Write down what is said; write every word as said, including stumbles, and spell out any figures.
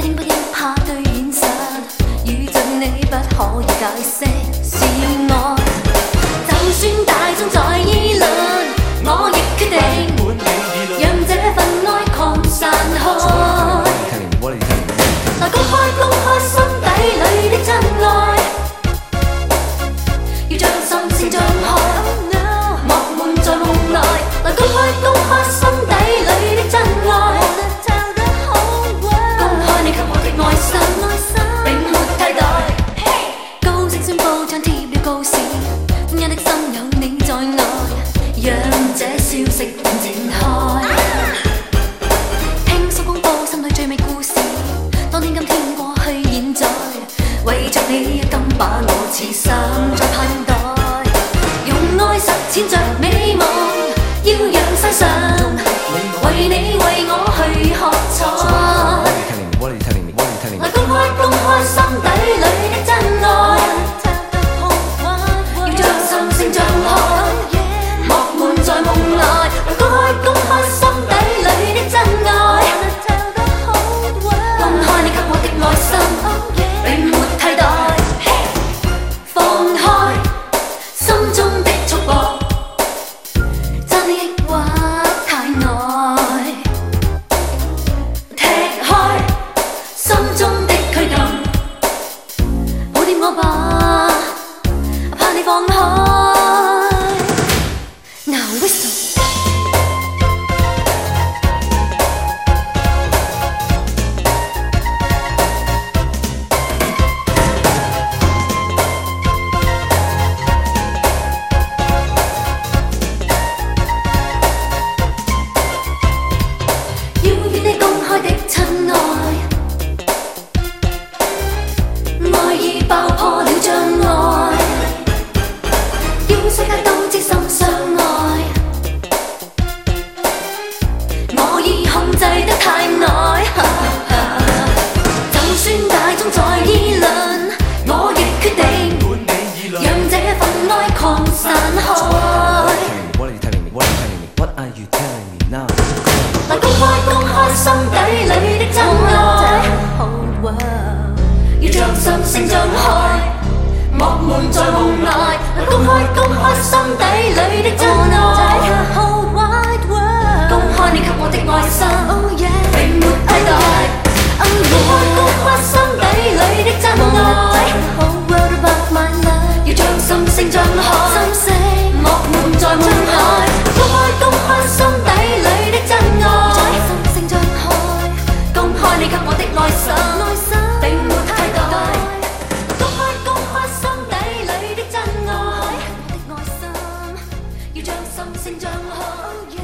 輕不應怕對現實，遇着你不可以解釋是愛。就算大眾在議論，我亦決定讓這份愛擴散開。來公開公開心底裏的真愛，要將心聲張開，莫瞞在夢內。來公開公開心底裏的真愛，公開你給我的愛心，並沒替代。高聲宣佈張貼了告示，因的心有你在內，讓這消息展開。聽說公佈心裏最美故事，當天今天過去現在，為着你甘把我痴心再盼待，用愛實踐着美夢，要讓世上為你為我去喝彩。來公開公開心底裏的真愛，要將心聲張開，莫瞞在夢內。來公開公開心底裏的真愛，公開你給我的愛心，並沒替代。放開心中的束縛，真抑或太愛，踢開心中的拘禁，抱掂我吧，怕你放開。Now whistle。爆破了障礙，要世界都知心相愛。我已控制得太耐，就算大眾在議論，我亦決定讓這份愛擴散開。來公開公開心底裏的真愛，要將心聲張開，莫瞞在夢內。來公開公開心底裏的真愛，公開你給我的愛心，並沒替代。公開公開心底裏的真愛，要將心聲張開，莫瞞在夢內。公開公開心底裏的真愛，公開你給我的愛心，並沒替代。公開公開心底裏的真愛，我的愛心，要將心聲張開。